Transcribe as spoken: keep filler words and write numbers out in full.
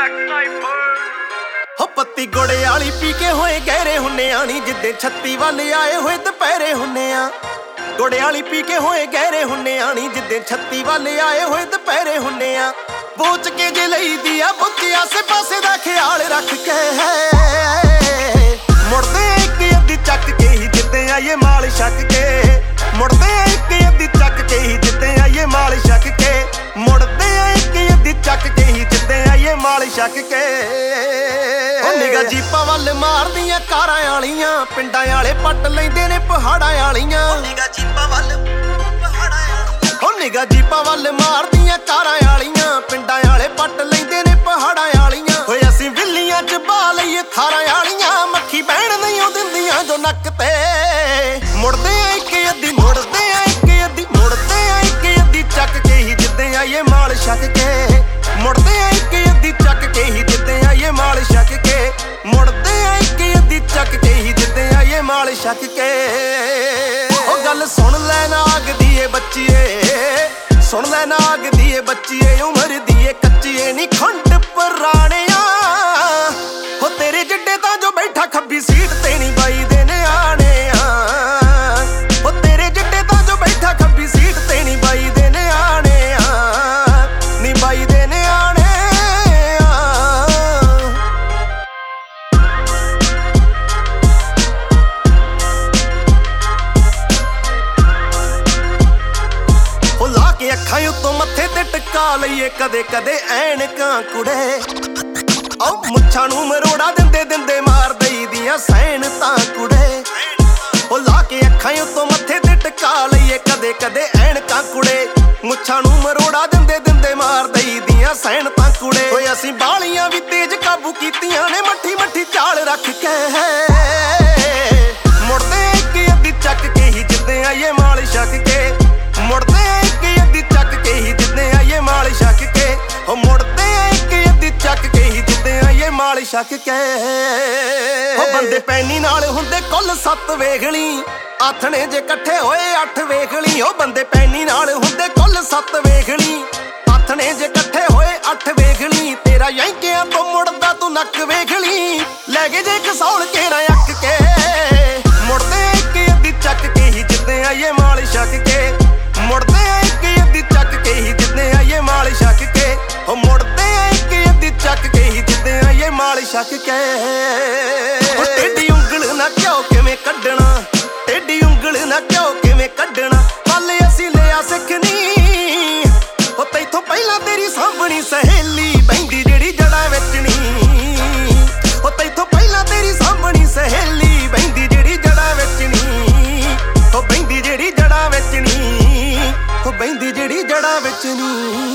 ਹੋ ਪੱਤੀ ਗੋੜੇ ਵਾਲੀ ਪੀ ਕੇ ਹੋਏ ਗਹਿਰੇ ਹੁੰਨੇ ਆ ਨੀ ਜਿੱਦੇ ਛੱਤੀ ਵੱਲ ਆਏ ਹੋਏ ਦੁਪਹਿਰੇ ਹੁੰਨੇ ਆ। ਗੋੜੇ ਵਾਲੀ ਪੀ ਕੇ ਹੋਏ ਗਹਿਰੇ ਹੁੰਨੇ ਆ ਨੀ ਜਿੱਦੇ ਛੱਤੀ ਵੱਲ ਆਏ ਹੋਏ ਦੁਪਹਿਰੇ ਹੁੰਨੇ ਆ। ਬੋਚ ਕੇ ਜੇ ਲਈਦੀ ਆ ਬੁੱਤ ਆਸੇ ਪਾਸੇ ਦਾ ਖਿਆਲ ਰੱਖ ਕੇ ਮੁੜਦੇ ਇੱਕ ਅੱਧੀ ਚੱਕ ਕੇ ਹੀ ਜਿੱਦੇ ਆਈਏ ਮਾਲ ਛੱਕ ਕੇ। ਮੁੜਦੇ ਇੱਕ ਅੱਧੀ ਚੱਕ ਕੇ ਹੀ ਜਿੱਦੇ ਆਈਏ ਮਾਲ ਛੱਕ ਕੇ। ਮੁੜਦੇ ਇੱਕ ਅੱਧੀ ਚੱਕ ਕੇ ਹੀ ਜਿੱਦੇ ਆਈਏ ਮਾਲ ਛੱਕ ਕੇ। ਨਿਗਾ ਜੀਪਾਂ ਵੱਲ ਮਾਰਦੀਆਂ ਕਾਰਾਂ ਵਾਲੀਆਂ ਪਿੰਡਾਂ ਵਾਲੇ ਪੱਟ ਲੈਂਦੇ ਨੇ ਪਹਾੜਾਂ ਵਾਲੀਆਂ। ਨਿਗਾ ਜੀਪਾਂ ਵੱਲ ਪਹਾੜਾਂ ਵਾਲੀਆਂ ਹੋ ਨਿਗਾ ਜੀਪਾਂ ਵੱਲ ਮਾਰਦੀਆਂ ਕਾਰਾਂ ਵਾਲੀਆਂ ਪਿੰਡਾਂ ਵਾਲੇ ਪੱਟ ਲੈਂਦੇ ਨੇ ਪਹਾੜਾਂ ਵਾਲੀਆਂ। ਹੋਏ ਅਸੀਂ ਵਿੱਲੀਆਂ ਚ ਬਾ ਲਈਏ ਥਾਰਾਂ ਵਾਲੀਆਂ ਮੱਖੀ ਬਹਿਣ ਨਹੀਂ ਉਹ ਦਿੰਦੀਆਂ ਜੋ ਨੱਕ ਤੇ। ਮੁੜਦੇ ਆ ਇੱਕ ਅੱਧੀ ਮੁੜਦੇ ਆ ਇੱਕ ਅੱਧੀ ਮੁੜਦੇ ਆ ਇੱਕ ਅੱਧੀ ਚੱਕ ਕੇ ਹੀ ਜਿੱਦੇ ਆਈਏ ਮਾਲ ਛੱਕ ਕੇ। ਮੁੜਦੇ ਆ ਇੱਕ ਅੱਧੀ ਚੱਕ ਕੇ ਹੀ ਜਿੱਦੇ ਆਈਏ ਮਾਲ ਛੱਕ ਕੇ। ਮੁੜਦੇ ਆ ਇੱਕ ਅੱਧੀ ਚੱਕ ਕੇ ਹੀ ਜਿੱਦੇ ਆਈਏ ਮਾਲ ਛੱਕ ਕੇ। ਉਹ ਗੱਲ ਸੁਣ ਲੈ ਨਾਗ ਦੀ ਏ ਬੱਚੀਏ ਸੁਣ ਲੈ ਨਾਗ ਦੀ ਏ ਬੱਚੀਏ ਉਮਰ ਦੀ ਏ ਕੱਚੀਏ ਨੀ ਖੰਡ ਪੁਰਾਣਿਆ। ਹੋ ਤੇਰੇ ਜਿੱਡੇ ਤਾਂ ਜੋ ਬੈਠਾ ਖੱਬੀ ਸੀਟ ਤੇ ਨੀ ਬਾਈ ਦੇ ਨਿਆਣੇ ਆ। ਹੋ ਤੇਰੇ ਜਿੱਡੇ ਤਾਂ ਜੋ ਬੈਠਾ ਖੱਬੀ ਸੀਟ ਤੇ ਨੀ ਬਾਈ ਦੇ ਨਿਆਣੇ ਆ ਨੀ ਬਾਈ ਦੇ ਨਿਆਣੇ ਆ। ਹੋ ਲਾ ਕੇ ਅੱਖਾਂ ਉੱਤੋਂ ਮੱਥੇ ਤੇ ਟਿਕਾ ਲਈਏ ਕਦੇ ਕਦੇ ਐਨਕਾਂ ਕੁੜੇ। ਓ ਮੁੱਛਾਂ ਨੂੰ ਮਰੋੜਾ ਦਿੰਦੇ ਦਿੰਦੇ ਮਾਰ ਦਈ ਦੀਆਂ ਸੈਨ ਤਾਂ ਕੁੜੇ। ਓ ਲਾ ਕੇ ਅੱਖਾਂ ਉੱਤੋਂ ਮੱਥੇ ਤੇ ਟਿਕਾ ਲਈਏ ਕਦੇ ਕਦੇ ਐਨਕਾਂ ਕੁੜੇ। ਮੁੱਛਾਂ ਨੂੰ ਮਰੋੜਾ ਦਿੰਦੇ ਦਿੰਦੇ ਮਾਰ ਦਈ ਦੀਆਂ ਸੈਨ ਤਾਂ ਕੁੜੇ। ਓਏ ਅਸੀਂ ਬਾਲੀਆਂ ਵੀ ਤੇਜ਼ ਕਾਬੂ ਕੀਤੀਆਂ ਨੇ ਮੱਠੀ ਮੱਠੀ ਚਾਲ ਰੱਖ ਕੇ। ਮੁੜਦੇ ਇੱਕ ਅੱਧੀ ਚੱਕ ਕੇ ਹੀ ਜਿੱਦੇ ਆਈਏ ਮਾਲ ਛੱਕ ਕੇ। ਮੁੜਦੇ ਇੱਕ ਅੱਧੀ ਚੱਕ ਕੇ ਹੀ ਜਿੱਦੇ ਆਈਏ ਮਾਲ ਛੱਕ ਕੇ। ਹੋ ਮੁੜਦੇ ਇੱਕ ਅੱਧੀ ਚੱਕ ਕੇ ਹੀ ਜਿੱਦੇ ਆਈਏ ਮਾਲ ਛੱਕ ਕੇ। ਹੋ ਬੰਦੇ ਪੈਨੀ ਨਾਲ ਹੁੰਦੇ ਕੁੱਲ ਸੱਤ ਵੇਖ ਲਈ ਆਥਣੇ ਜੇ ਇਕੱਠੇ ਹੋਏ ਅੱਠ ਵੇਖ ਲਈ। ਉਹ ਬੰਦੇ ਪੈਨੀ ਨਾਲ ਹੁੰਦੇ ਕੁੱਲ ਸੱਤ ਵੇਖ ਲਈ ਆਥਣੇ ਜੇ ਇਕੱਠੇ ਹੋਏ ਅੱਠ ਵੇਖ ਲਈ। ਤੇਰਾ ਯਾਂਕਿਆਂ ਤੋਂ ਮੁੜਦਾ ਤੂੰ ਨੱਕ ਵੇਖ ਲਈ ਲੈ ਕੇ ਜੇ ਕਸੌਲ ਕੇ ਨਾ ਅੱਕ ਕੇ। ਮੁੜਦੇ ਇੱਕ ਅੱਧੀ ਚੱਕ ਕੇ ਹੀ ਜਿੱਦੇ ਆਈਏ ਮਾਲ ਛੱਕ ਕੇ। ਮੁੜਦੇ ਇੱਕ ਅੱਧੀ ਚੱਕ ਕੇ ਹੀ ਜਿੱਦੇ ਆਈਏ ਮਾਲ ਛੱਕ ਕੇ। ਹੋ ਮੁੜਦੇ ਇੱਕ ਅੱਧੀ ਚੱਕ ਕੇ ਹੀ ਜਿੱਦੇ ਆਈਏ ਮਾਲ ਛੱਕ ਕੇ। ਟੇਢੀ ਉਂਗਲ ਨਾ ਕਿਉਂ ਕਿਵੇਂ ਕੱਢਣਾ ਟੇਢੀ ਉਂਗਲ ਨਾ ਕਿਉਂ ਕਿਵੇਂ ਕੱਢਣਾ ਪੱਲ ਅਸੀਂ ਲਿਆ ਸਿੱਖਣੀ। ਹੋ ਤੈਥੋਂ ਪਹਿਲਾਂ ਤੇਰੀ ਸਾਂਭਣੀ ਸਹੇਲੀ ਬਹਿੰਦੀ ਜਿਹੜੀ ਜੜ੍ਹਾਂ ਵਿੱਚ ਨੀ। ਹੋ ਤੈਥੋਂ ਪਹਿਲਾਂ ਤੇਰੀ ਸਾਂਭਣੀ ਸਹੇਲੀ ਬਹਿੰਦੀ ਜਿਹੜੀ ਜੜ੍ਹਾਂ ਵਿੱਚ ਨੀ। ਹੋ ਬਹਿੰਦੀ ਜਿਹੜੀ ਜੜ੍ਹਾਂ ਵਿੱਚ ਨੀ ਹੋ ਬਹਿੰਦੀ ਜਿਹੜੀ ਜੜ੍ਹਾਂ ਵਿੱਚ ਨੀ।